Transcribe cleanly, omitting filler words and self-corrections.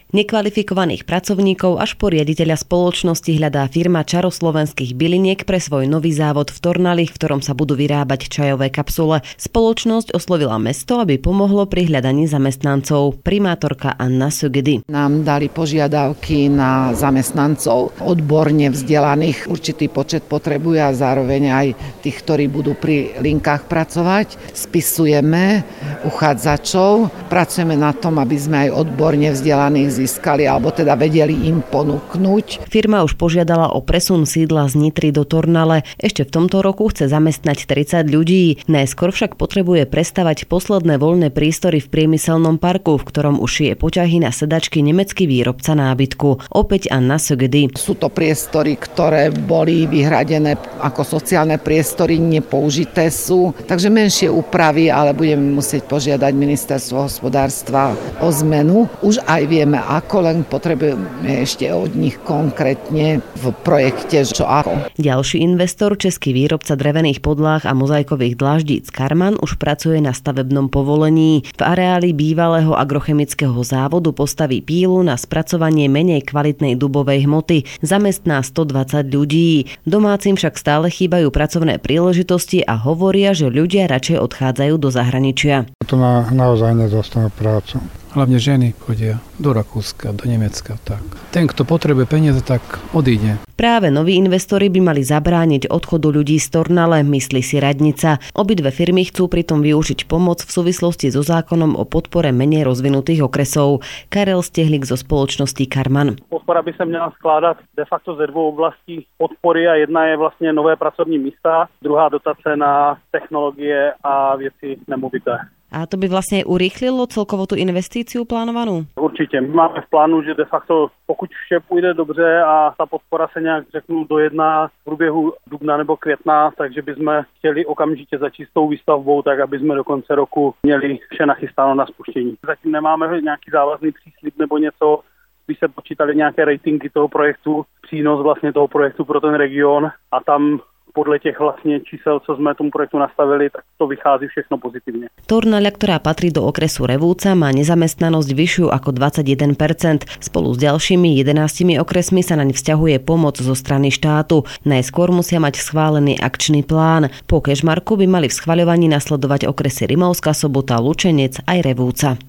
Nekvalifikovaných pracovníkov až po riaditeľa spoločnosti hľadá firma Čaroslovenských byliniek pre svoj nový závod v Tornali, v ktorom sa budú vyrábať čajové kapsule. Spoločnosť oslovila mesto, aby pomohlo pri hľadaní zamestnancov. Primátorka Anna Sögedy. Nám dali požiadavky na zamestnancov odborne vzdelaných. Určitý počet potrebuje a zároveň aj tých, ktorí budú pri linkách pracovať. Spisujeme uchádzačov. Pracujeme na tom, aby sme aj odborne vzdelaných získali, alebo teda vedeli im ponúknuť. Firma už požiadala o presun sídla z Nitry do Tornale. Ešte v tomto roku chce zamestnať 30 ľudí. Najskôr však potrebuje prestavať posledné voľné priestory v priemyselnom parku, v ktorom už je poťahy na sedačky nemecký výrobca nábytku. Opäť Anna Sögedy. Sú to priestory, ktoré boli vyhradené ako sociálne priestory, nepoužité sú. Takže menšie úpravy, ale budeme musieť požiadať ministerstvo hospodárstva o zmenu. Už aj vieme, ako, len potrebujeme ešte od nich konkrétne v projekte, čo ako. Ďalší investor, český výrobca drevených podláh a mozaikových dláždíc Karman, už pracuje na stavebnom povolení. V areáli bývalého agrochemického závodu postaví pílu na spracovanie menej kvalitnej dubovej hmoty. Zamestná 120 ľudí. Domácim však stále chýbajú pracovné príležitosti a hovoria, že ľudia radšej odchádzajú do zahraničia. To naozaj nedostanú prácu. Hlavne ženy chodia do Rakúska, do Nemecka. Tak. Ten, kto potrebuje peniaze, tak odíde. Práve noví investori by mali zabrániť odchodu ľudí z Tornale, myslí si radnica. Obidve firmy chcú pritom využiť pomoc v súvislosti so zákonom o podpore menej rozvinutých okresov. Karel Stehlik zo spoločnosti Karman. Podpora by sa měla skládat de facto ze dvou oblastí podpory a jedna je vlastně nové pracovní místa, druhá dotace na technologie a věci nemovité. A to by vlastne aj urýchlilo celkovo tú investíciu plánovanú? Určitě. My máme v plánu, že de facto pokud vše půjde dobře a ta podpora se nějak dojedná v průběhu dubna nebo května, takže bychom chtěli okamžitě začít s tou výstavbou, tak aby jsme do konce roku měli vše nachystáno na spuštění. Zatím nemáme nějaký závazný příslib nebo něco, by se počítali nějaké ratingy toho projektu, přínos vlastně toho projektu pro ten region a tam podľa těch vlastne čísel, co sme tomu projektu nastavili, tak to vychází všechno pozitívne. Tornaľa, ktorá patrí do okresu Revúca, má nezamestnanosť vyššiu ako 21%. Spolu s ďalšími 11 okresmi sa naň vzťahuje pomoc zo strany štátu. Najskôr musia mať schválený akčný plán. Po kežmarku by mali v schvaľovaní nasledovať okresy Rimavská Sobota, Lučenec aj Revúca.